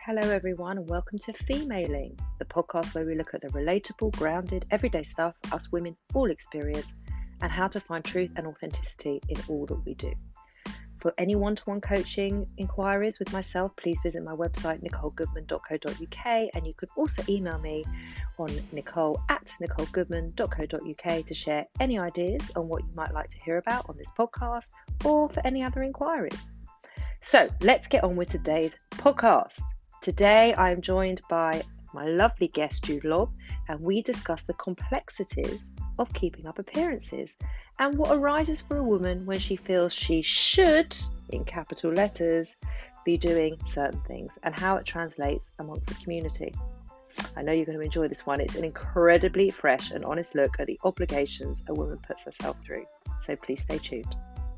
Hello everyone and welcome to Femaling, the podcast where we look at the relatable, grounded, everyday stuff us women all experience and how to find truth and authenticity in all that we do. For any one-to-one coaching inquiries with myself, please visit my website nicolegoodman.co.uk, and you can also email me on nicole@nicolegoodman.co.uk to share any ideas on what you might like to hear about on this podcast or for any other inquiries. So let's get on with today's podcast. Today I am joined by my lovely guest Jude Lobb, and we discuss the complexities of keeping up appearances and what arises for a woman when she feels she should, in capital letters, be doing certain things and how it translates amongst the community. I know you're going to enjoy this one. It's an incredibly fresh and honest look at the obligations a woman puts herself through. So please stay tuned.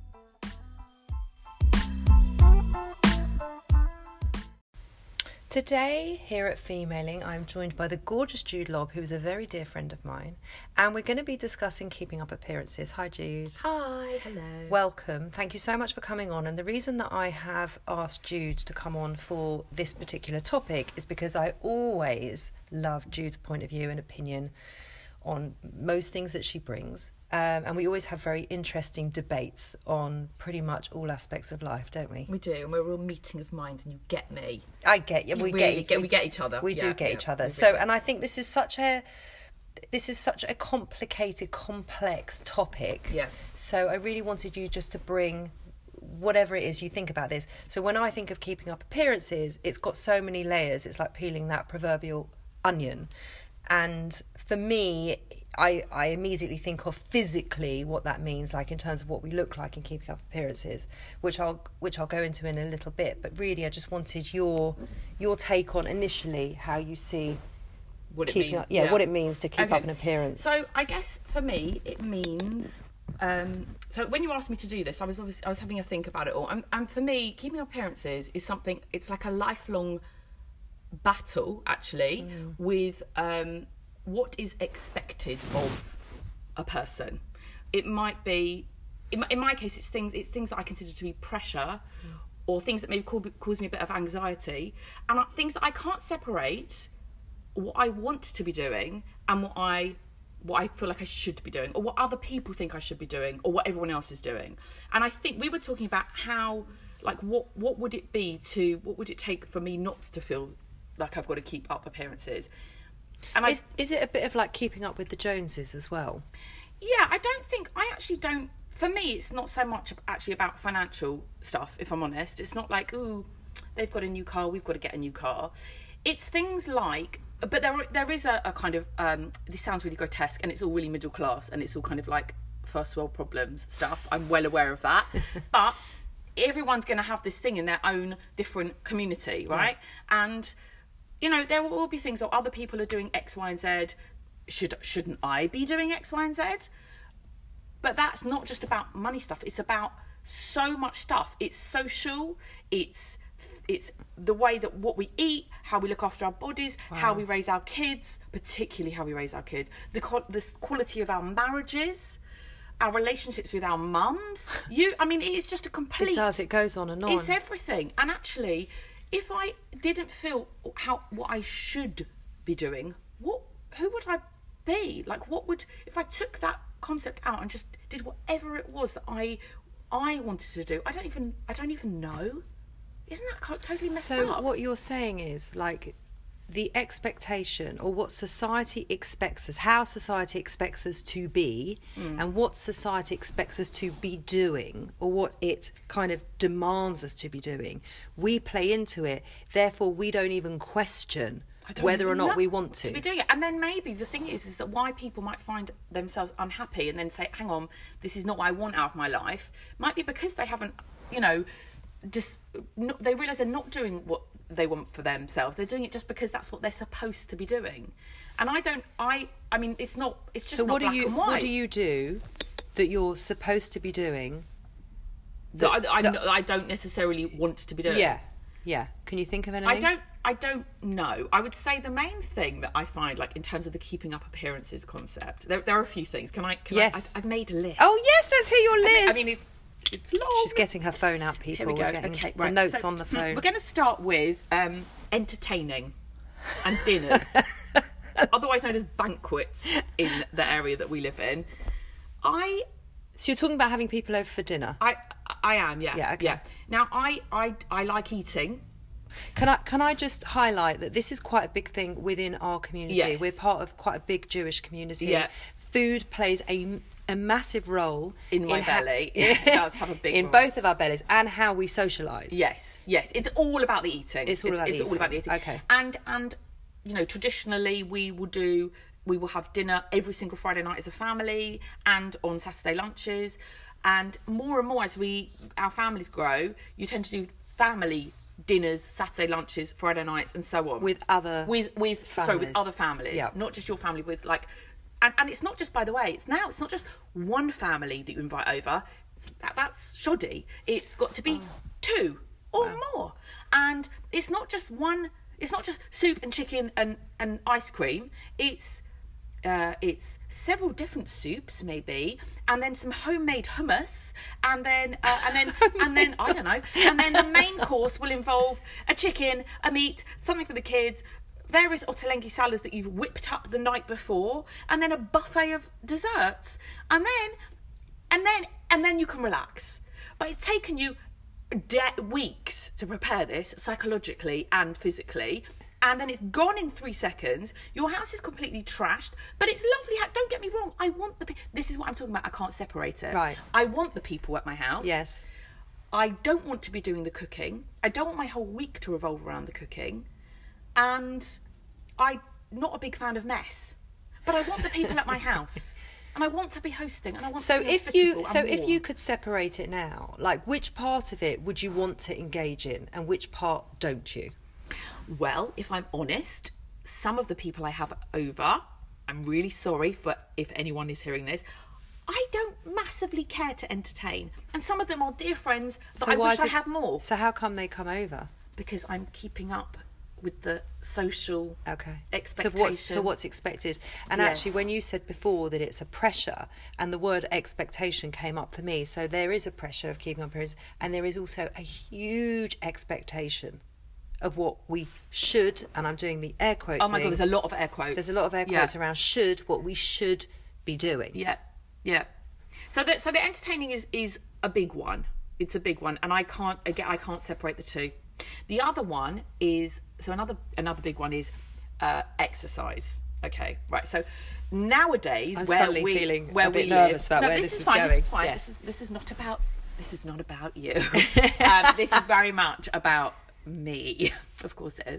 Today, here at Femaling, I'm joined by the gorgeous Jude Lobb, who is a very dear friend of mine, and we're going to be discussing keeping up appearances. Hi, Jude. Hi. Hello. Welcome. Thank you so much for coming on. And the reason that I have asked Jude to come on for this particular topic is because I always love Jude's point of view and opinion on most things that she brings. And we always have very interesting debates on pretty much all aspects of life, don't we? We do, and we're a real meeting of minds, and you get me. I get you. We get each other. We do get each other. So, and I think this is such a complicated, complex topic. Yeah. So I really wanted you just to bring whatever it is you think about this. So when I think of keeping up appearances, it's got so many layers. It's like peeling that proverbial onion. And for me, I immediately think of physically what that means, like in terms of what we look like in keeping up appearances, which I'll go into in a little bit. But really, I just wanted your take on initially how you see what it means. What it means to keep up an appearance. So I guess for me, it means. So when you asked me to do this, I was having a think about it all, and for me, keeping up appearances is something. It's like a lifelong battle, actually, with what is expected of a person. It might be, in my case, it's things that I consider to be pressure, or things that maybe cause me a bit of anxiety, and things that I can't separate what I want to be doing and what I feel like I should be doing, or what other people think I should be doing, or what everyone else is doing. And I think we were talking about how, like, what would it take for me not to feel like I've got to keep up appearances. And is it a bit of like keeping up with the Joneses as well? Yeah, I actually don't. For me, it's not so much actually about financial stuff, if I'm honest. It's not like, ooh, they've got a new car, we've got to get a new car. It's things like, but there is a kind of, this sounds really grotesque, and it's all really middle class, and it's all kind of like first world problems stuff. I'm well aware of that. But everyone's going to have this thing in their own different community, right? Yeah. And you know, there will all be things, or other people are doing X, Y, and Z. Shouldn't I be doing X, Y, and Z? But that's not just about money stuff. It's about so much stuff. It's social. It's the way that what we eat, how we look after our bodies, how we raise our kids, particularly how we raise our kids, the quality of our marriages, our relationships with our mums. It is just a complete. It does. It goes on and on. It's everything. And actually, if I didn't feel what I should be doing, who would I be? Like, if I took that concept out and just did whatever it was that I wanted to do? I don't even know. Isn't that totally messed up? So what you're saying is, like, the expectation, or what society expects us, how society expects us to be, and what society expects us to be doing, or what it kind of demands us to be doing, we play into it. Therefore, we don't even question whether or not we want to be doing it. And then maybe the thing is that why people might find themselves unhappy and then say, hang on, this is not what I want out of my life, might be because they haven't, they realise they're not doing what they want for themselves. They're doing it just because that's what they're supposed to be doing. And it's just so not black and white. What do you do that you're supposed to be doing that I don't necessarily want to be doing? Yeah. Can you think of anything? I don't know. I would say the main thing that I find, like, in terms of the keeping up appearances concept, there are a few things. Yes. I've made a list. Oh yes, let's hear your list. It's long. She's getting her phone out, people. Here we go. We're getting the notes on the phone. We're going to start with entertaining and dinners, otherwise known as banquets in the area that we live in. So you're talking about having people over for dinner? I am, yeah. Yeah, okay. Yeah. Now, I like eating. Can I just highlight that this is quite a big thing within our community? Yes. We're part of quite a big Jewish community. Yeah. Food plays a massive role In my belly. It does have a big in role. both of our bellies, and how we socialise. Yes. It's all about the eating. It's all about the eating. Okay. And you know, traditionally we will have dinner every single Friday night as a family, and on Saturday lunches. And more as our families grow, you tend to do family dinners, Saturday lunches, Friday nights, and so on. With other with other families, Yeah. not just your family. With like, and it's not just, by the way, it's not just one family that you invite over. That's shoddy. It's got to be two or more, and it's not just one. It's not just soup and chicken and ice cream. It's several different soups, maybe, and then some homemade hummus, and then I don't know, and then the main course will involve a chicken, a meat, something for the kids, various ottolenghi salads that you've whipped up the night before, and then a buffet of desserts, and then you can relax. But it's taken you weeks to prepare this psychologically and physically. And then it's gone in 3 seconds. Your house is completely trashed, but it's lovely. Don't get me wrong. I want this is what I'm talking about. I can't separate it. Right. I want the people at my house. Yes. I don't want to be doing the cooking. I don't want my whole week to revolve around the cooking. And I'm not a big fan of mess. But I want the people at my house. And I want to be hosting. And I want So to be if you could separate it now, like, which part of it would you want to engage in, and which part don't you? Well, if I'm honest, some of the people I have over, I'm really sorry for if anyone is hearing this, I don't massively care to entertain. And some of them are dear friends that I wish I had more. So how come they come over? Because I'm keeping up with the social expectation. So what's expected? And Yes. actually, when you said before that it's a pressure, and the word expectation came up for me, so there is a pressure of keeping up appearance, and there is also a huge expectation of what we should, and I'm doing the air quote Oh my thing. God, there's a lot of air quotes. There's a lot of air quotes around should, what we should be doing. Yeah. So the entertaining is a big one. It's a big one, and I can't separate the two. The other one is another big one is exercise. Okay, right. So nowadays, I'm where suddenly we feeling where a bit we nervous live, about where this is going. This is fine. Yes. This is not about you. This is very much about me. Of course it is.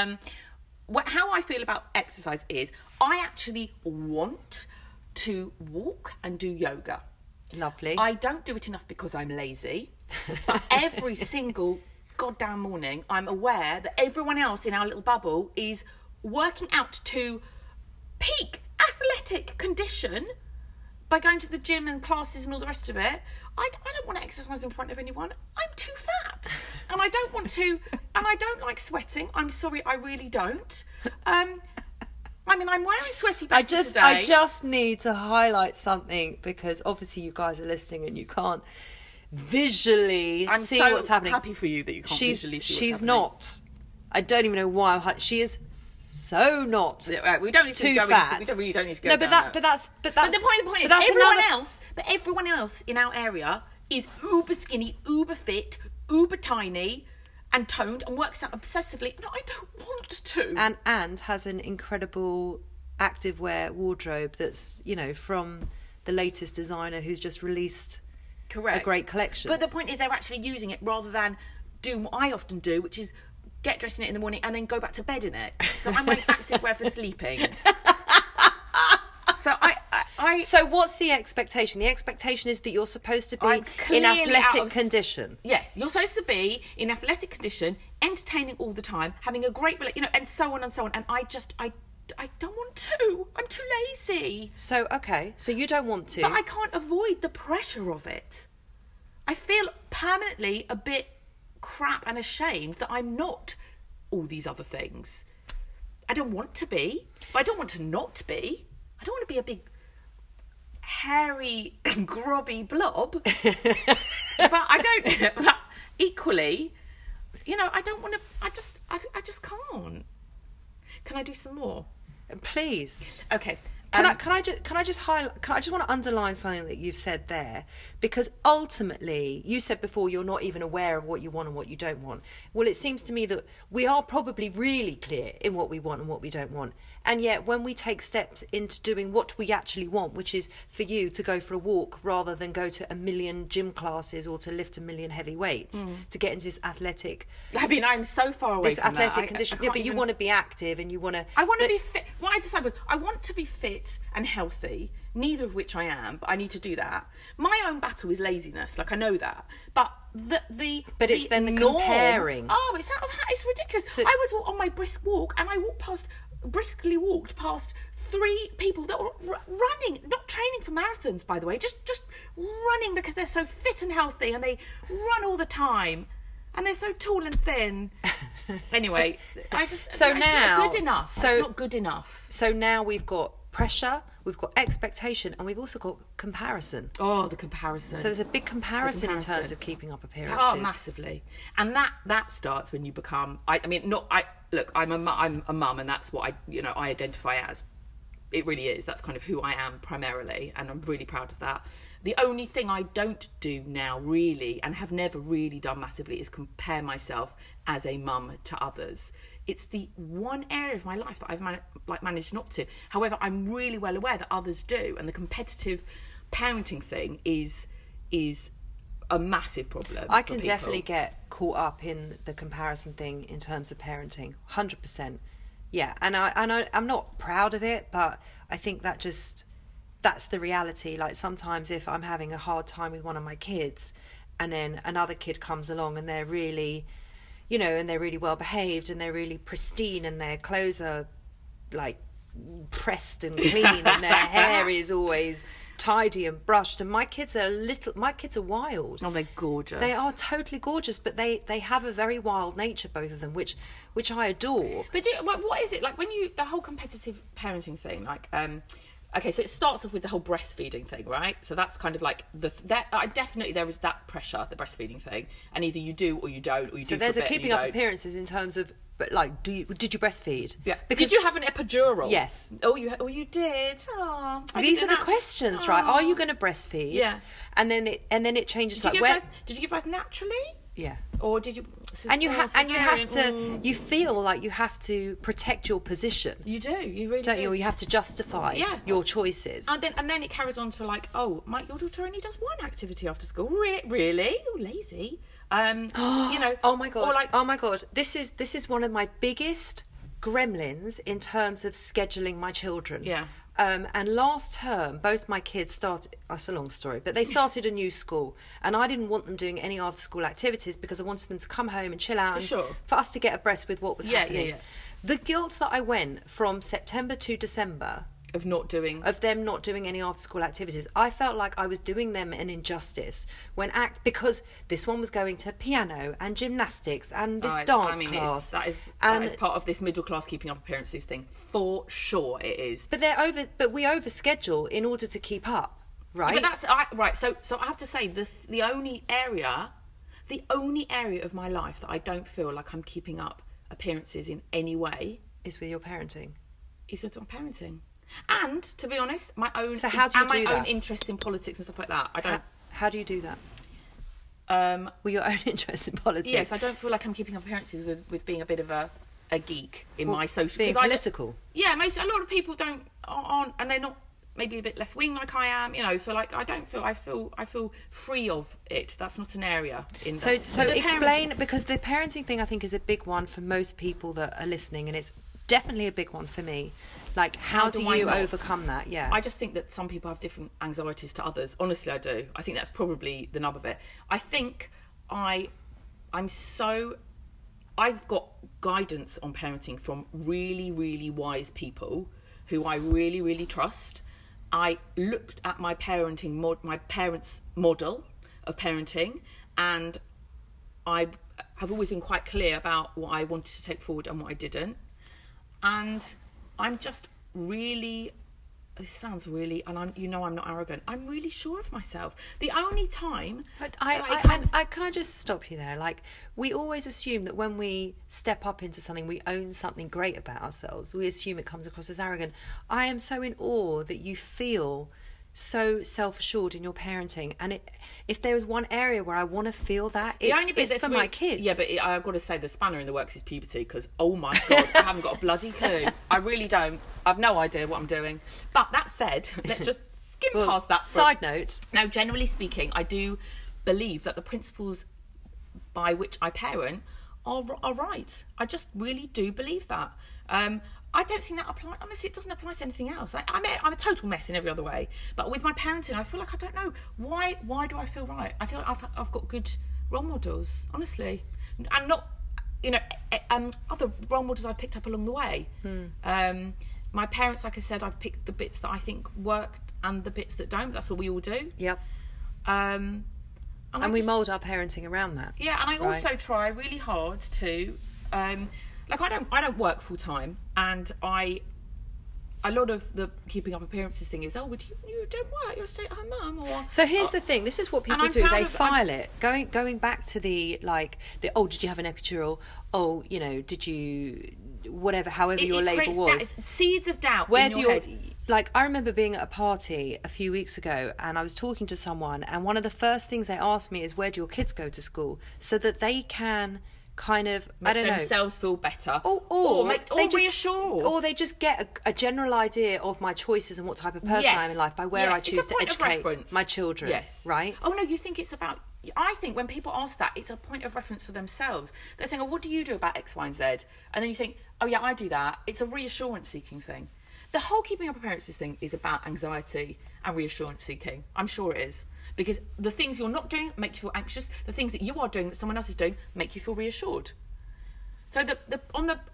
How I feel about exercise is I actually want to walk and do yoga. Lovely. I don't do it enough because I'm lazy, but every single goddamn morning I'm aware that everyone else in our little bubble is working out to peak athletic condition by going to the gym and classes and all the rest of it. I don't want to exercise in front of anyone. I'm too fat, and I don't want to, and I don't like sweating. I'm sorry, I really don't. I mean, I'm wearing sweaty pants today. I just need to highlight something, because obviously you guys are listening and you can't visually see what's happening. I'm happy for you that you can't visually see what's She's happening. not. I don't even know why. She is so not. Yeah, right, we don't need to too go fat. Into, we really don't need to go. No, down but that. that's. But the point is, everyone else in our area is uber skinny, uber fit, uber tiny, and toned, and works out obsessively, and I don't want to. And has an incredible activewear wardrobe that's, from the latest designer who's just released Correct. a great collection. But the point is, they're actually using it rather than do what I often do, which is get dressed in it in the morning and then go back to bed in it. So I'm wearing activewear for sleeping. So So what's the expectation? The expectation is that you're supposed to be in athletic condition. Yes, you're supposed to be in athletic condition, entertaining all the time, having a great, and so on and so on. And I don't want to. I'm too lazy. So, okay. So you don't want to. But I can't avoid the pressure of it. I feel permanently a bit crap and ashamed that I'm not all these other things. I don't want to be, but I don't want to not be. I don't want to be a big, hairy, grubby blob. But I don't. But equally, I don't want to. I just can't. Can I do some more? Please. Okay. Can I just highlight? I just want to underline something that you've said there, because ultimately you said before you're not even aware of what you want and what you don't want. Well, it seems to me that we are probably really clear in what we want and what we don't want, and yet when we take steps into doing what we actually want, which is for you to go for a walk rather than go to 1 million gym classes or to lift 1 million heavy weights to get into this athletic. I mean, I'm so far away this from athletic that. condition. I Yeah, can't but you even- want to be active and you want to. I want to be fit. What I decided was I want to be fit and healthy, neither of which I am, but I need to do that. My own battle is laziness, like I know that. But But it's then the norm, comparing. Oh, it's out of hand. It's ridiculous. So- I was on my brisk walk and I briskly walked past 3 people that were running, not training for marathons, by the way, just running because they're so fit and healthy and they run all the time. And they're so tall and thin. Anyway, it's now- not good enough. so- It's not good enough. So now we've got pressure, we've got expectation, and we've also got comparison. Oh, the comparison. So there's a big comparison in terms comparison. of keeping up appearances. Oh, massively. And that starts when you become. Look, I'm a mum, and that's what I identify as. It really is. That's kind of who I am primarily, and I'm really proud of that. The only thing I don't do now, really, and have never really done massively, is compare myself as a mum to others. It's the one area of my life that I've managed not to. However, I'm really well aware that others do, and the competitive parenting thing is a massive problem. I for can people. definitely get caught up in the comparison thing in terms of parenting, 100%. Yeah, and I'm not proud of it, but I think that's the reality. Like sometimes if I'm having a hard time with one of my kids and then another kid comes along and they're really, and they're really well behaved and they're really pristine and their clothes are like pressed and clean and their hair is always tidy and brushed, and my kids are wild. Oh, they're gorgeous. They are totally gorgeous, but they have a very wild nature, both of them, which I adore. But what is it like when the whole competitive parenting thing? Like, okay, so it starts off with the whole breastfeeding thing, right? So that's kind of like definitely there is that pressure, the breastfeeding thing, and either you do or you don't, or you do. So there's for a bit and keeping you up don't. appearances in terms of, but like, did you breastfeed? Yeah. Because Did you have an epidural? Yes. Oh, you did. Oh, these are the questions, right? Are you going to breastfeed? Yeah. And then it changes. Did Like you give birth naturally? Yeah. Or did you? And you have cesarean? to. You feel like you have to protect your position, You do. You really don't do. you? Or you have to justify your choices. And then it carries on to like, oh, your daughter only does one activity after school. Really? Oh, lazy. Oh my god! Or like, oh my god! This is one of my biggest gremlins in terms of scheduling my children. Yeah. And last term, both my kids started. That's a long story, but they started a new school, and I didn't want them doing any after-school activities because I wanted them to come home and chill out, For and sure. for us to get abreast with what was happening. Yeah. The guilt that I went from September to December Of not doing. of them not doing any after school activities, I felt like I was doing them an injustice because this one was going to piano and gymnastics and this dance class. That is part of this middle class keeping up appearances thing. For sure it is. But we overschedule in order to keep up, right? But that's right. So I have to say the only area of my life that I don't feel like I'm keeping up appearances in any way is with your parenting. is with my parenting. And to be honest, my own So how do you do my own that? interests in politics and stuff like that. I don't. How do you do that? Um, With your own interest in politics? yes, I don't feel like I'm keeping up appearances with being a bit of a geek in my social. Being 'cause political. Yeah, a lot of people aren't, and they're not maybe a bit left wing like I am. So like I feel free of it. That's not an area in. So the explain, because the parenting thing I think is a big one for most people that are listening, and it's definitely a big one for me. Like, how do I you not? overcome that? Yeah. I just think that some people have different anxieties to others. Honestly, I do. I think that's probably the nub of it. I think I've got guidance on parenting from really, really wise people who I really, really trust. I looked at my my parents' model of parenting, and I have always been quite clear about what I wanted to take forward and what I didn't. And I'm just really this sounds really, and I'm not arrogant. I'm really sure of myself. The only time, But can I just stop you there? Like, we always assume that when we step up into something, we own something great about ourselves. We assume it comes across as arrogant. I am so in awe that you feel so self-assured in your parenting, and if there is one area where I want to feel that, it's for my kids. Yeah, but I've got to say the spanner in the works is puberty, because oh my god, I haven't got a bloody clue. I really don't. I've no idea what I'm doing. But that said, let's just skim past that. Side note. Now, generally speaking, I do believe that the principles by which I parent are right. I just really do believe that. I don't think that applies. Honestly, it doesn't apply to anything else. I'm a total mess in every other way. But with my parenting, I feel like I don't know why. Why do I feel right? I feel like I've got good role models, honestly, and not, other role models I've picked up along the way. My parents, like I said, I've picked the bits that I think work and the bits that don't. That's what we all do. Yep. And we mould our parenting around that. Yeah, and I also try really hard to. Like, I don't work full time, and a lot of the keeping up appearances thing is, oh, would you don't work, you're a stay-at-home mum, or... So here's the thing, this is what people do, they file it. Going back to the did you have an epidural? Oh, did you... whatever, however your labour was. Seeds of doubt Where in do your head. Like, I remember being at a party a few weeks ago, and I was talking to someone, and one of the first things they asked me is, where do your kids go to school? So that they can... kind of, make I don't know, themselves feel better, or reassured, or they just get a general idea of my choices and what type of person I am in life by where I choose to educate my children. Yes, right. Oh no, you think it's about? I think when people ask that, it's a point of reference for themselves. They're saying, "Oh, what do you do about X, Y, and Z?" And then you think, "Oh yeah, I do that." It's a reassurance seeking thing. The whole keeping up appearances thing is about anxiety and reassurance seeking. I'm sure it is. Because the things you're not doing make you feel anxious. The things that you are doing that someone else is doing make you feel reassured. So on the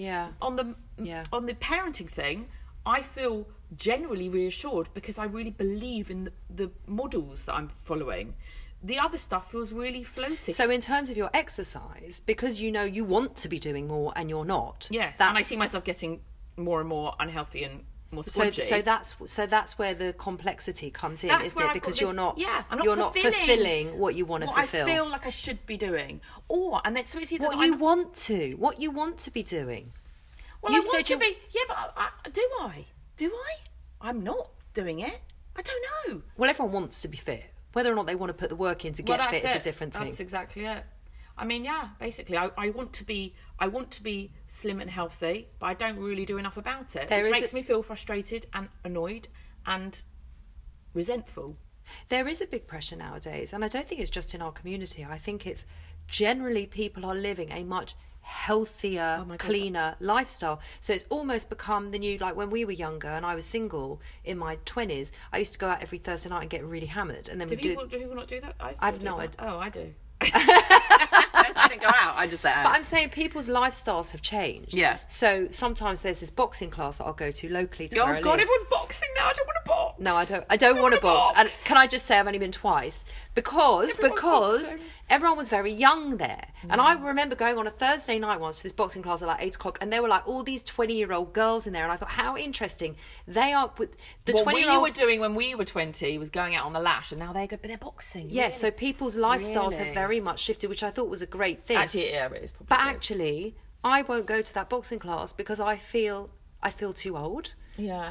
parenting thing, I feel generally reassured because I really believe in the models that I'm following. The other stuff feels really floaty. So in terms of your exercise, because you want to be doing more and you're not. Yes, and I see myself getting more and more unhealthy and more squidgy. So that's where the complexity comes in, isn't it? Because you're not fulfilling what you want to fulfill. I feel like I should be doing, so it's either what you want to be doing. Well, you said be. Yeah, but do I? Do I? I'm not doing it. I don't know. Well, everyone wants to be fit. Whether or not they want to put the work in to get fit is a different thing. That's exactly it. I mean, yeah, basically, I want to be slim and healthy, but I don't really do enough about it, which makes me feel frustrated and annoyed and resentful. There is a big pressure nowadays, and I don't think it's just in our community. I think it's generally people are living a much healthier, cleaner lifestyle. So it's almost become the new, like when we were younger and I was single in my 20s, I used to go out every Thursday night and get really hammered. And then do people not do that? I've no idea. Oh, I do. I didn't go out, I just But I'm saying people's lifestyles have changed. Yeah. So sometimes there's this boxing class that I'll go to locally to where I live. God, everyone's boxing now. I don't want to box. No, I don't want to box. And can I just say I've only been twice because everyone was very young there. And I remember going on a Thursday night once to this boxing class at like 8:00, and there were like all these 20-year-old girls in there, and I thought, how interesting. They are with the 20-year-old. What we were doing when we were 20 was going out on the lash, and now they're boxing. Yeah, really? So people's lifestyles have very much shifted, which I thought was a great thing. Actually, yeah, it is probably. But actually, I won't go to that boxing class because I feel too old. Yeah.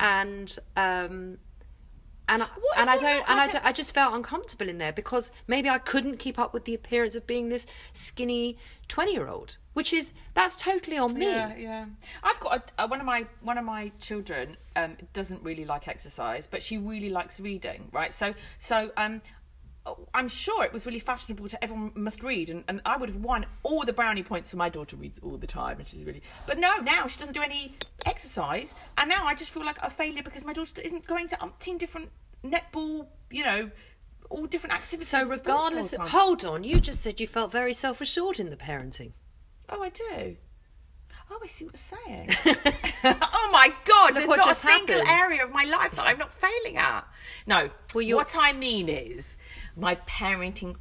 I just felt uncomfortable in there because maybe I couldn't keep up with the appearance of being this skinny 20-year-old, that's totally on me. Yeah. I've got one of my children doesn't really like exercise, but she really likes reading, right? So I'm sure it was really fashionable to everyone must read, and I would have won all the brownie points for my daughter reads all the time, and she's really. But no, now she doesn't do any exercise, and now I just feel like a failure because my daughter isn't going to umpteen different netball, all different activities. So regardless, hold on, you just said you felt very self-assured in the parenting. Oh, I do. Oh, I see what you're saying. Oh my God, there's not a single area of my life that I'm not failing at. No, what I mean is my parenting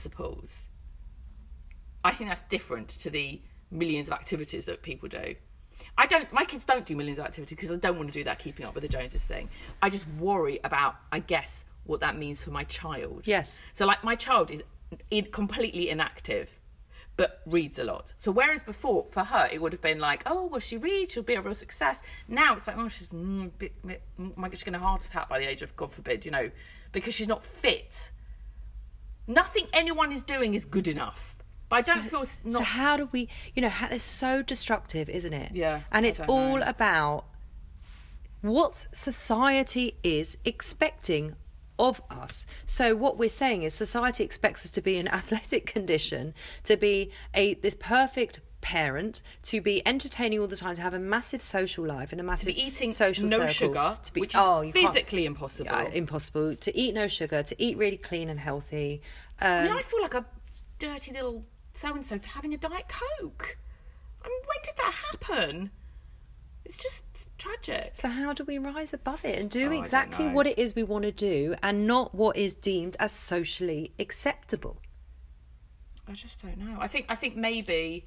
principles. I think that's different to the millions of activities that people do. my kids don't do millions of activities because I don't want to do that keeping up with the Joneses thing. I just worry about, I guess, what that means for my child. Yes. So like my child is completely inactive, but reads a lot. So whereas before, for her, it would have been like, oh, well, she reads, she'll be a real success. Now it's like, oh, she's my God, she's going to heart attack by the age of, God forbid, you know, because she's not fit. Nothing anyone is doing is good enough. But I don't feel not... So how do we, you know, it's so destructive, isn't it? Yeah. And it's all about what society is expecting of us. So what we're saying is society expects us to be in athletic condition, to be this perfect parent, to be entertaining all the time, to have a massive social life and a massive to be eating social no circle, sugar, to be, which is physically impossible. Impossible. To eat no sugar, to eat really clean and healthy. I mean, I feel like a dirty little so-and-so for having a Diet Coke. I mean, when did that happen? It's just tragic. So how do we rise above it and do exactly what it is we want to do and not what is deemed as socially acceptable? I just don't know. I think maybe...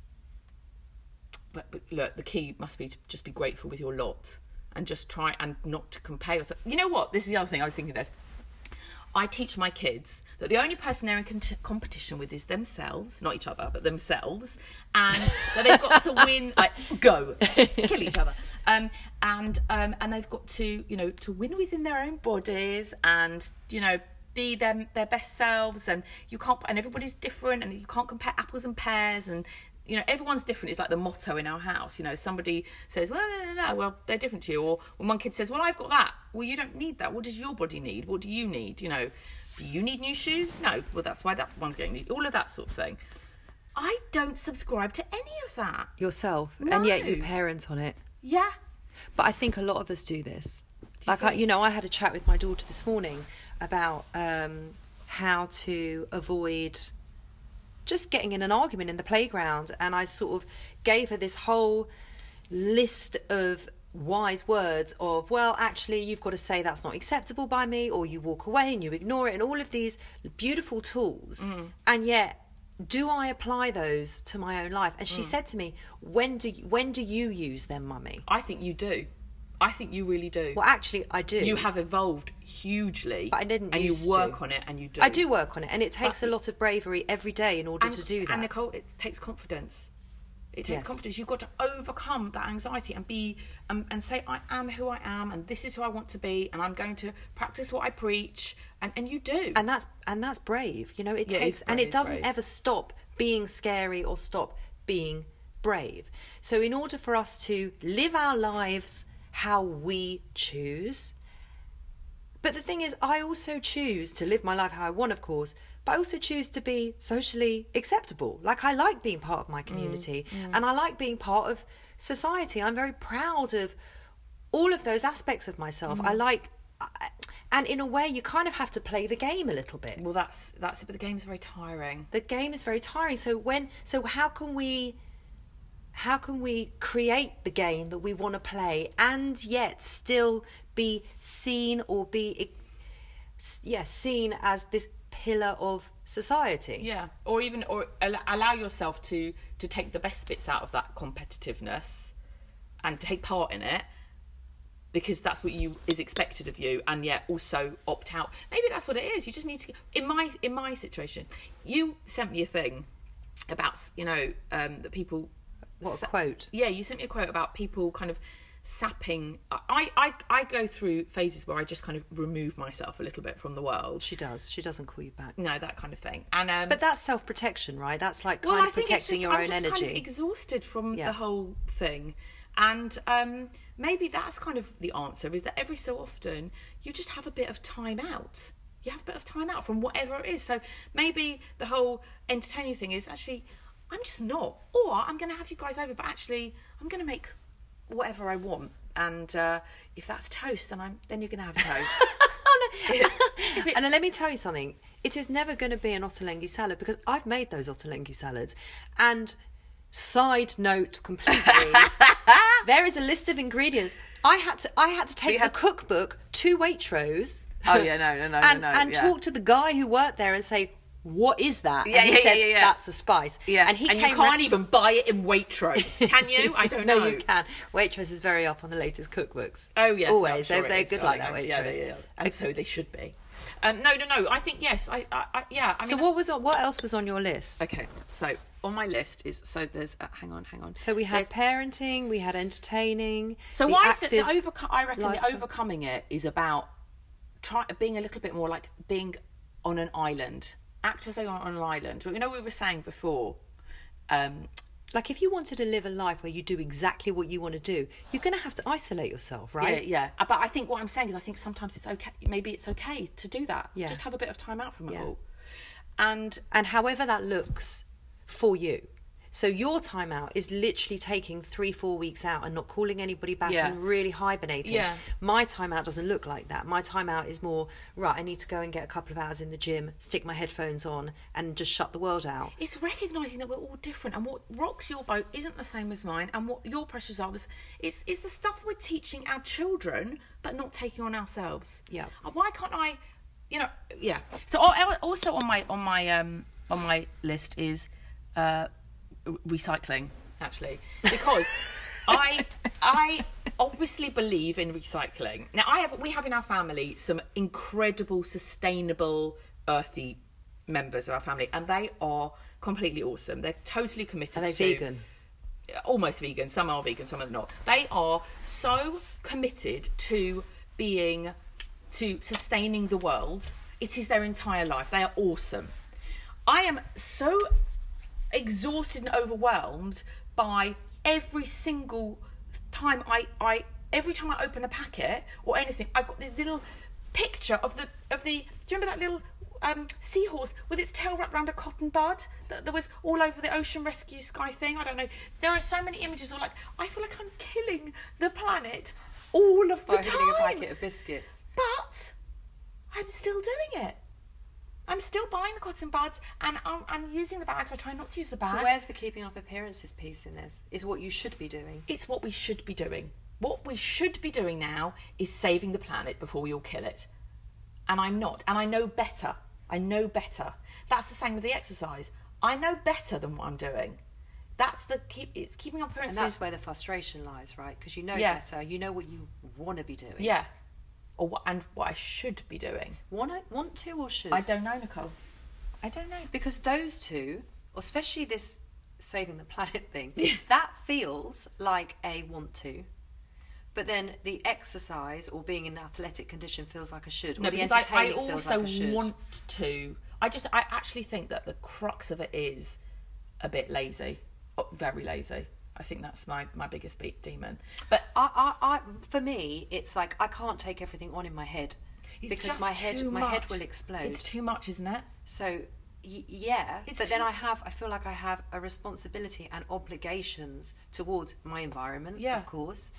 But look, the key must be to just be grateful with your lot and just try and not to compare yourself. You know what? This is the other thing I was thinking of this. I teach my kids that the only person they're in competition with is themselves, not each other, but themselves, and that they've got to win, like, go, kill each other, and they've got to, you know, to win within their own bodies and, you know, be their best selves, and everybody's different, and you can't compare apples and pears, and, you know, everyone's different is like the motto in our house. You know, somebody says, well, no, well, they're different to you. Or when one kid says, well, I've got that. Well, you don't need that. What does your body need? What do you need? You know, do you need new shoes? No. Well, that's why that one's getting new. All of that sort of thing. I don't subscribe to any of that. Yourself. No. And yet you parent on it. Yeah. But I think a lot of us do this. Like, I had a chat with my daughter this morning about how to avoid... just getting in an argument in the playground, and I sort of gave her this whole list of wise words of, well, actually you've got to say that's not acceptable by me, or you walk away and you ignore it, and all of these beautiful tools. And yet, do I apply those to my own life? And she said to me, when do you use them, mummy? I think you do. I think you really do. Well, actually, I do. You have evolved hugely. But I didn't and used you work to. on it, and you do. I do work on it, and it takes a lot of bravery every day in order to do that. And Nicole, it takes confidence. It takes confidence. You've got to overcome that anxiety and be and say, I am who I am, and this is who I want to be, and I'm going to practice what I preach, and you do. And that's brave. You know, it takes, and it doesn't ever stop being scary or stop being brave. So in order for us to live our lives how we choose, but the thing is, I also choose to live my life how I want, of course, but I also choose to be socially acceptable. Like, I like being part of my community, and I like being part of society. I'm very proud of all of those aspects of myself. And in a way, you kind of have to play the game a little bit. Well, that's it, but the game's very tiring. The game is very tiring. So how can we create the game that we want to play and yet still be seen or seen as this pillar of society? Yeah, or allow yourself to take the best bits out of that competitiveness and take part in it, because that's what is expected of you, and yet also opt out. Maybe that's what it is. You just need to. In my situation, you sent me a thing about, you know, that people. What a quote. Yeah, you sent me a quote about people kind of sapping. I go through phases where I just kind of remove myself a little bit from the world. She does. She doesn't call you back. No, that kind of thing. And but that's self-protection, right? That's like kind of protecting your own energy. Kind of exhausted from the whole thing. And maybe that's kind of the answer, is that every so often you just have a bit of time out. You have a bit of time out from whatever it is. So maybe the whole entertaining thing is actually, I'm just not. Or I'm going to have you guys over, but actually I'm going to make whatever I want. And if that's toast, then you're going to have toast. And then let me tell you something. It is never going to be an ottolenghi salad, because I've made those ottolenghi salads. And side note completely, there is a list of ingredients. I had to take the cookbook to Waitrose. Oh yeah, no. And talk to the guy who worked there and say, what is that? Yeah, and he yeah, said, yeah, yeah. that's the spice. Yeah, And he you came can't even buy it in Waitrose, can you? I don't know. No, you can. Waitrose is very up on the latest cookbooks. Oh yes, always. I'm sure They're it is, good like darling. that. Waitrose. Yeah, and so they should be. No. I think yes. I So what else was on your list? Okay, so on my list is there's hang on. So we had parenting, we had entertaining. So the why is it I reckon lifestyle. the overcoming it is about being a little bit more like being on an island. Act as though you're on an island. You know, we were saying before. Like if you wanted to live a life where you do exactly what you want to do, you're going to have to isolate yourself, right? Yeah. But I think what I'm saying is I think sometimes it's okay. Maybe it's okay to do that. Yeah. Just have a bit of time out from it Yeah. all. And however that looks for you. So your time out is literally taking 3-4 weeks out and not calling anybody back Yeah. and really hibernating. Yeah. My time out doesn't look like that. My time out is more, right, I need to go and get a couple of hours in the gym, stick my headphones on and just shut the world out. it's recognising that we're all different, and what rocks your boat isn't the same as mine, and what your pressures are. It's the stuff we're teaching our children, but not taking on ourselves. Yeah. Why can't I? Yeah. So also on my list is recycling, actually, because I obviously believe in recycling. Now we have in our family some incredible, sustainable, earthy members of our family, and they are completely awesome. They're totally committed. Are they to vegan? Almost vegan. Some are vegan, some are not. They are so committed to sustaining the world. It is their entire life. They are awesome. I am so exhausted and overwhelmed by every single time every time I open a packet or anything, I've got this little picture of the do you remember that little seahorse with its tail wrapped around a cotton bud that was all over the Ocean Rescue Sky thing? I don't know. There are so many images of I feel like I'm killing the planet all of the time. By holding a packet of biscuits. But I'm still doing it. I'm still buying the cotton buds and I'm using the bags. I try not to use the bags. So where's the keeping up appearances piece in this? Is what you should be doing. It's what we should be doing. What we should be doing now is saving the planet before we all kill it. And I'm not. And I know better. That's the same with the exercise. I know better than what I'm doing. It's keeping up appearances. And that's where the frustration lies, right? Because you know better. You know what you want to be doing. Yeah. What I should be doing. Want to or should? I don't know, Nicole. I don't know. Because those two, especially this saving the planet thing, that feels like a want to. But then the exercise or being in athletic condition feels like a should. Or No, the because entertaining I feels also like a should. want to. I actually think that the crux of it is a bit lazy. Very lazy. I think that's my biggest demon. But I for me, it's like I can't take everything on in my head because my head will explode. It's too much, isn't it? So yeah, but then I feel like I have a responsibility and obligations towards my environment, of course.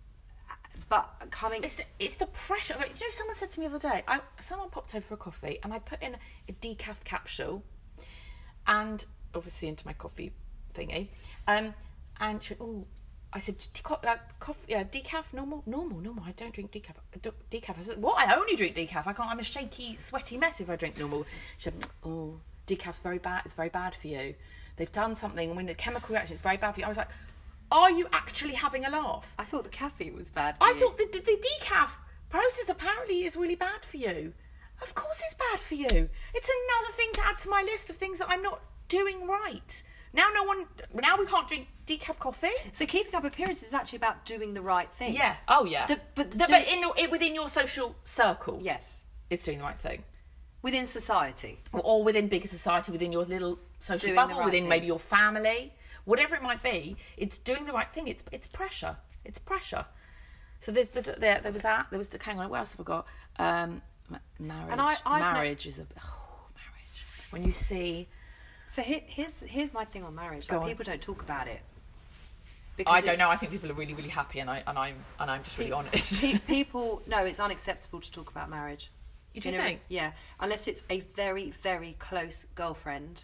But it's the pressure. Someone said to me the other day. Someone popped over for a coffee, and I put in a decaf capsule, and obviously into my coffee thingy, and she went, I said, decaf, normal. I don't drink decaf. Decaf. I said, what? I only drink decaf. I can't. I'm a shaky, sweaty mess if I drink normal. She said, decaf's very bad. It's very bad for you. They've done something when the chemical reaction is very bad for you. I was like, are you actually having a laugh? I thought the caffeine was bad. I thought the decaf process apparently is really bad for you. Of course, it's bad for you. It's another thing to add to my list of things that I'm not doing right. Now we can't drink decaf coffee. So keeping up appearances is actually about doing the right thing. Yeah. Oh yeah. But within your social circle. Yes. It's doing the right thing. Within society. Or within bigger society, within your little social bubble, within maybe your family, whatever it might be. It's doing the right thing. It's pressure. It's pressure. So there was that. There was the. Hang on. What else have I got? Marriage. And marriage is marriage. When you see. So here's my thing on marriage. Like, people don't talk about it. I don't know. I think people are really, really happy, and I'm just really honest. People, no, it's unacceptable to talk about marriage. You do think? Yeah, unless it's a very, very close girlfriend.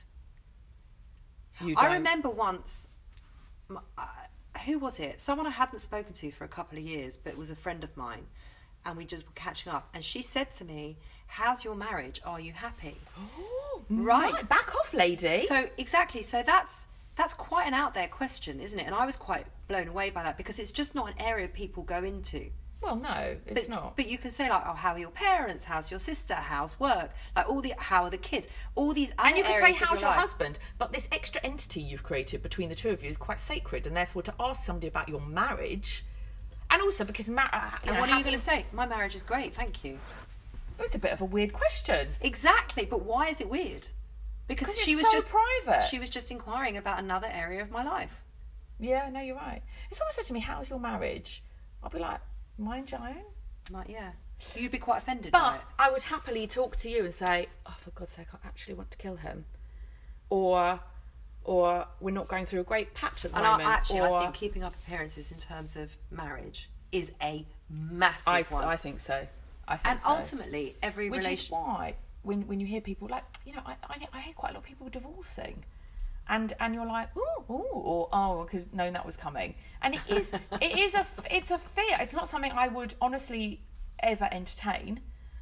You I don't. remember once. Who was it? Someone I hadn't spoken to for a couple of years, but it was a friend of mine, and we just were catching up. And she said to me, "How's your marriage? Are you happy?" Right. Back off, lady. So exactly. So that's quite an out there question, isn't it? And I was quite blown away by that because it's just not an area people go into. Well, no, it's not. But you can say like, oh, how are your parents? How's your sister? How's work? Like how are the kids? All these other And you could say, areas of how's your life. husband? But this extra entity you've created between the two of you is quite sacred, and therefore to ask somebody about your marriage, and also because And what are you going to say? My marriage is great, thank you. It's a bit of a weird question. Exactly, but why is it weird? Because she was so just private. She was just inquiring about another area of my life. Yeah, no, you're right. If someone said to me, how's your marriage? I'll be like, mind your own. Like, yeah. You'd be quite offended by But it. I would happily talk to you and say, oh, for God's sake, I actually want to kill him. Or we're not going through a great patch at the moment. I think keeping up appearances in terms of marriage is a massive one. I think so. And ultimately, every Which relation... is why, when you hear people, like, you know, I hear quite a lot of people divorcing. And you're like, or I could have known that was coming. And it's a fear. It's not something I would honestly ever entertain.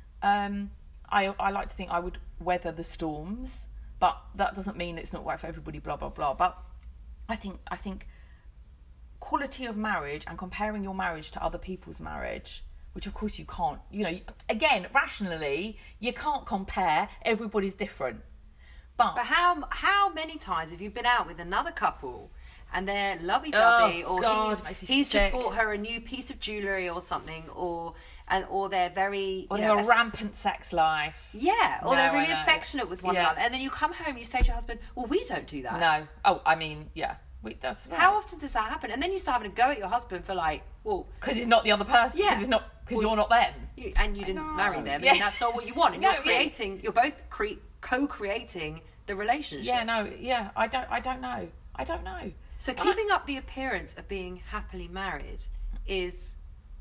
I like to think I would weather the storms, but that doesn't mean it's not right for everybody, blah, blah, blah. But I think quality of marriage and comparing your marriage to other people's marriage, which of course you can't, you know, again, rationally, you can't compare, everybody's different. But how many times have you been out with another couple and they're lovey-dovey, he's just bought her a new piece of jewellery or something, or they're very... Or they have a rampant sex life. Yeah, or they're really affectionate with one another. And then you come home and you say to your husband, well, we don't do that. No. Oh, I mean, yeah. That's right. How often does that happen? And then you start having to go at your husband for like, well... Because he's not the other person. Yeah. Because you're not them. And you didn't marry them. Yeah. And that's not what you want. And you're both co-creating the relationship. Yeah, no, yeah. I don't know. So keeping up the appearance of being happily married is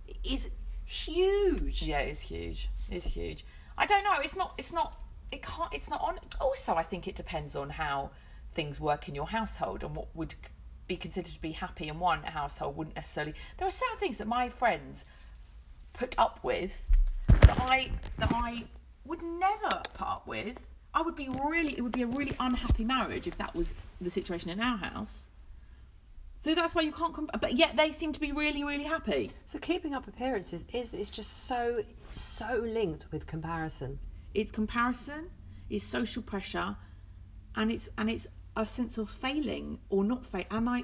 huge. Yeah, it's huge. It's huge. I don't know. It's not on. Also, I think it depends on how things work in your household, and what would be considered to be happy in one household wouldn't necessarily. There are certain things that my friends put up with that I would never put up with. It would be a really unhappy marriage if that was the situation in our house. So that's why you can't but yet they seem to be really, really happy. So keeping up appearances is just so linked with comparison. It's comparison, it's social pressure, and it's a sense of failing or not fail. Am I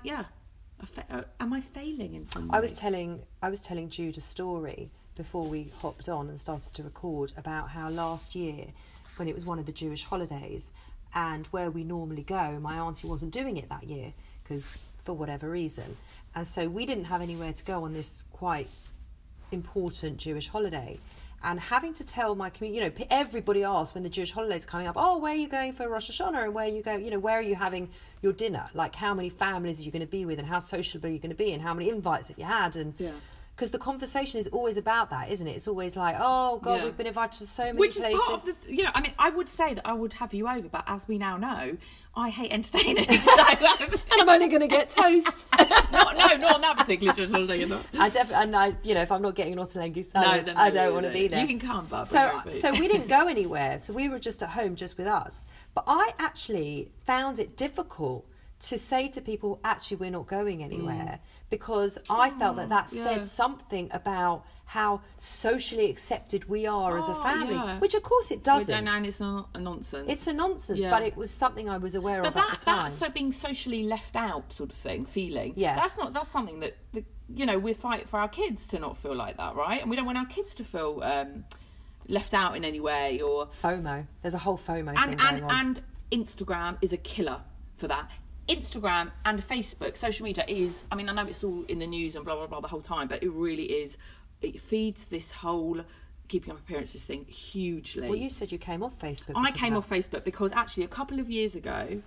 failing in some way? I was telling Jude a story before we hopped on and started to record about how last year, when it was one of the Jewish holidays, and where we normally go, my auntie wasn't doing it that year because for whatever reason, and so we didn't have anywhere to go on this quite important Jewish holiday. And having to tell my community, you know, everybody asks when the Jewish holidays are coming up, oh, where are you going for Rosh Hashanah, and where are you going, you know, where are you having your dinner? Like, how many families are you going to be with, and how sociable are you going to be, and how many invites have you had? And because the conversation is always about that, isn't it? It's always like, oh God, we've been invited to so many places. Which is part of the, you know, I mean, I would say that I would have you over, but as we now know, I hate entertaining. And I'm only going to get toast. not on that particular Jewish holiday, you're not. You know, if I'm not getting an Ottolenghi salad, I don't want to be there. You can come, but so we didn't go anywhere. So we were just at home, just with us. But I actually found it difficult to say to people, actually, we're not going anywhere, because I felt that said something about how socially accepted we are as a family, which of course it doesn't. And it's not a nonsense. It's a nonsense, but it was something I was aware of at the time. That's so being socially left out sort of thing, feeling. Yeah. That's something that, you know, we fight for our kids to not feel like that, right? And we don't want our kids to feel left out in any way, or... FOMO. There's a whole FOMO thing going on. And Instagram is a killer for that. Instagram and Facebook, social media is, I mean, I know it's all in the news and blah, blah, blah the whole time, but it really is, it feeds this whole keeping up appearances thing hugely. Well, you said you came off Facebook. I came off Facebook because actually a couple of years ago,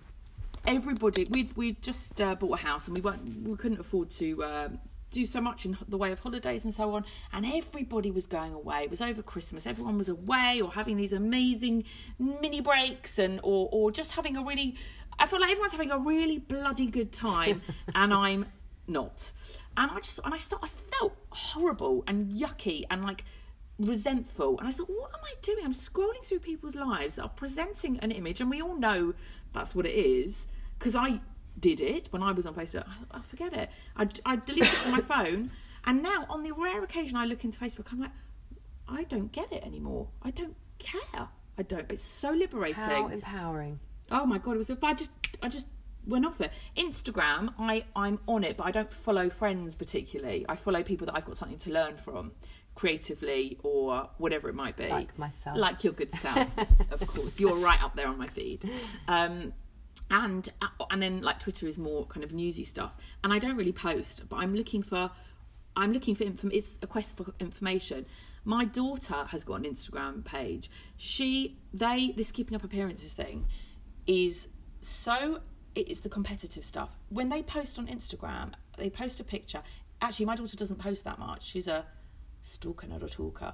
everybody, we'd just bought a house, and we couldn't afford to do so much in the way of holidays and so on, and everybody was going away. It was over Christmas, everyone was away or having these amazing mini breaks, and or just having a really, I feel like everyone's having a really bloody good time and I'm not. And I felt horrible and yucky and like resentful. And I thought, what am I doing? I'm scrolling through people's lives that are presenting an image, and we all know that's what it is, because I did it when I was on Facebook. I forget it. I deleted it from my phone, and now on the rare occasion I look into Facebook, I'm like, I don't get it anymore. I don't care. I don't. It's so liberating. How empowering. Oh my God, it was. I just went off it. Instagram, I'm on it, but I don't follow friends particularly. I follow people that I've got something to learn from, creatively or whatever it might be. Like myself. Like your good self, of course. You're right up there on my feed. And then like Twitter is more kind of newsy stuff. And I don't really post, but I'm looking for it's a quest for information. My daughter has got an Instagram page. This keeping up appearances thing is so, it's the competitive stuff. When they post on Instagram, they post a picture. Actually, my daughter doesn't post that much. She's a stalker, not a talker.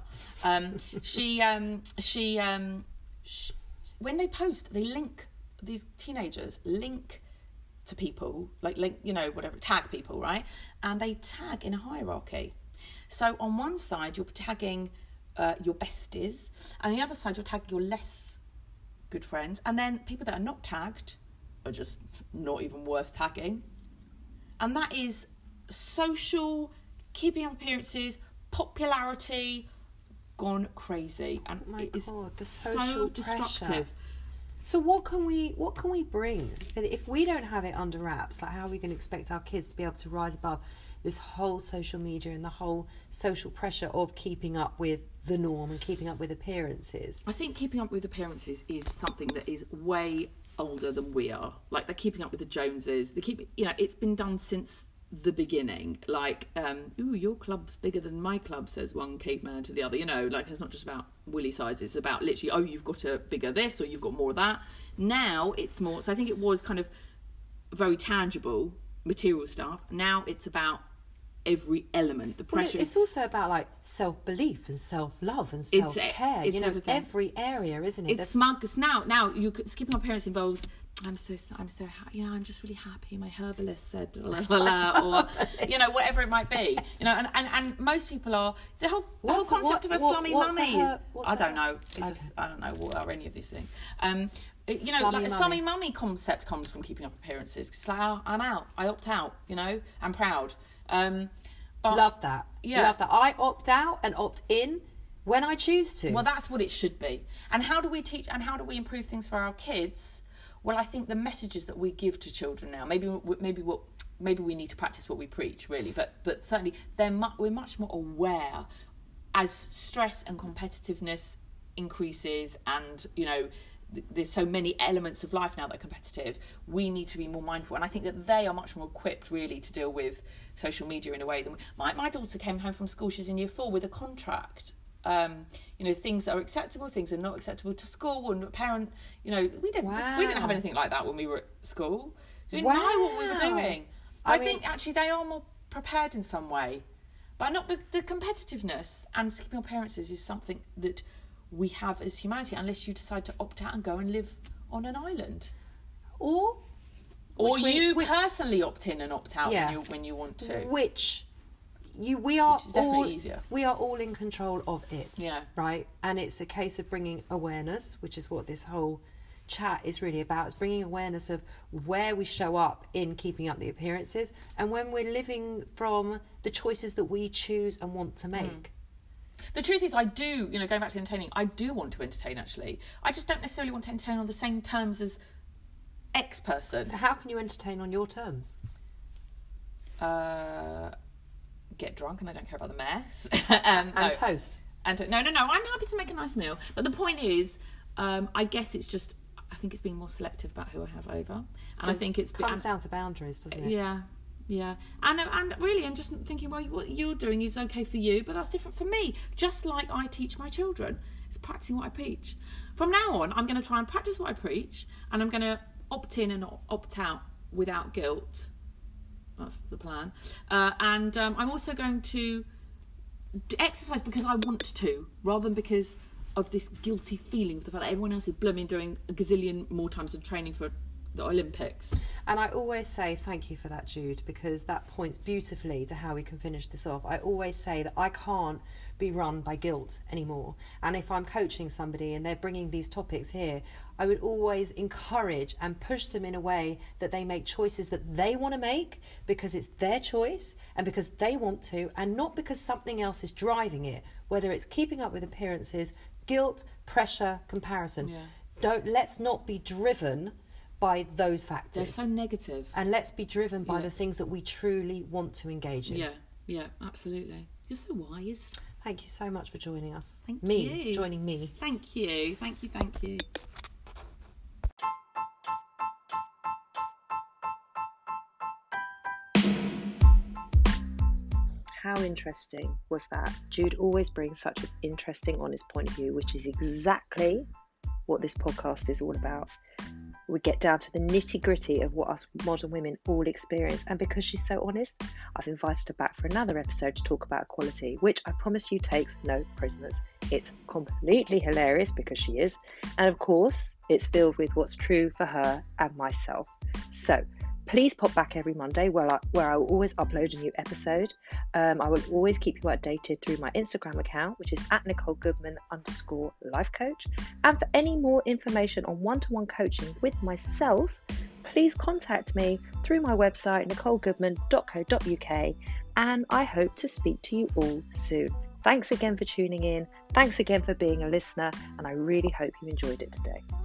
When they post, they link, these teenagers link to people, like link, whatever, tag people, right? And they tag in a hierarchy. So on one side, you're tagging your besties, and the other side, you're tagging your less good friends, and then people that are not tagged are just not even worth tagging. And that is social, keeping up appearances, popularity, gone crazy, and it is so destructive. So what can we bring if we don't have it under wraps? Like, how are we going to expect our kids to be able to rise above this whole social media and the whole social pressure of keeping up with the norm and keeping up with appearances? I think keeping up with appearances is something that is way older than we are. Like, they're keeping up with the Joneses. It's been done since the beginning. Like, your club's bigger than my club, says one caveman to the other. Like, it's not just about willy size, it's about literally, you've got a bigger this, or you've got more of that. Now it's more, so I think it was kind of very tangible material stuff. Now it's about every element, the pressure. Well, it's also about like self-belief and self-love and self-care. It's every area, isn't it? It's smug. Now keeping up appearance involves, I'm so happy. I'm just really happy. My herbalist said, la, la, la, or whatever it might be. And most people are the whole concept of a slummy mummy. I don't know. I don't know what are any of these things. Like a slummy mummy concept comes from keeping up appearances. It's like, I'm out. I opt out. I'm proud. But love that. Yeah, love that. I opt out and opt in when I choose to. Well, that's what it should be. And how do we teach? And how do we improve things for our kids? Well, I think the messages that we give to children now, maybe we need to practice what we preach, really. But certainly, we're much more aware as stress and competitiveness increases, and there's so many elements of life now that are competitive. We need to be more mindful, and I think that they are much more equipped, really, to deal with social media in a way than my daughter came home from school. She's in year 4 with a contract. Things that are acceptable, things that are not acceptable to school, and a parent, we didn't have anything like that when we were at school. We didn't know what we were doing. I think actually they are more prepared in some way, but not the competitiveness and keeping appearances is something that we have as humanity, unless you decide to opt out and go and live on an island, or you personally opt in and opt out when you want to. We are definitely easier. We are all in control of it, right? And it's a case of bringing awareness, which is what this whole chat is really about. It's bringing awareness of where we show up in keeping up the appearances, and when we're living from the choices that we choose and want to make. The truth is, I do, going back to entertaining, I do want to entertain, actually. I just don't necessarily want to entertain on the same terms as X person. So how can you entertain on your terms? Get drunk and I don't care about the mess. And toast. No, I'm happy to make a nice meal. But the point is, I guess it's just, I think it's being more selective about who I have over. And I think it comes down to boundaries, doesn't it? Yeah. And really, I'm just thinking, well, what you're doing is okay for you, but that's different for me. Just like I teach my children. It's practicing what I preach. From now on, I'm going to try and practice what I preach, and I'm going to opt in and opt out without guilt. That's the plan. And I'm also going to exercise because I want to, rather than because of this guilty feeling of the fact that everyone else is blooming doing a gazillion more times of training for the Olympics. And I always say thank you for that, Jude, because that points beautifully to how we can finish this off. I always say that I can't be run by guilt anymore. And if I'm coaching somebody and they're bringing these topics here, I would always encourage and push them in a way that they make choices that they want to make because it's their choice and because they want to, and not because something else is driving it, whether it's keeping up with appearances, guilt, pressure, comparison. Let's not be driven by those factors. They're so negative. And let's be driven by the things that we truly want to engage in. Yeah, absolutely. You're so wise. Thank you so much for joining us. Thank you. Joining me. Thank you. Thank you. How interesting was that? Jude always brings such an interesting, honest point of view, which is exactly what this podcast is all about. We get down to the nitty-gritty of what us modern women all experience, and because she's so honest, I've invited her back for another episode to talk about equality, which I promise you takes no prisoners. It's completely hilarious because she is, and of course it's filled with what's true for her and myself. So please pop back every Monday where I will always upload a new episode. I will always keep you updated through my Instagram account, which is @NicoleGoodman_life-coach. And for any more information on one-to-one coaching with myself, please contact me through my website, nicolegoodman.co.uk. And I hope to speak to you all soon. Thanks again for tuning in. Thanks again for being a listener. And I really hope you enjoyed it today.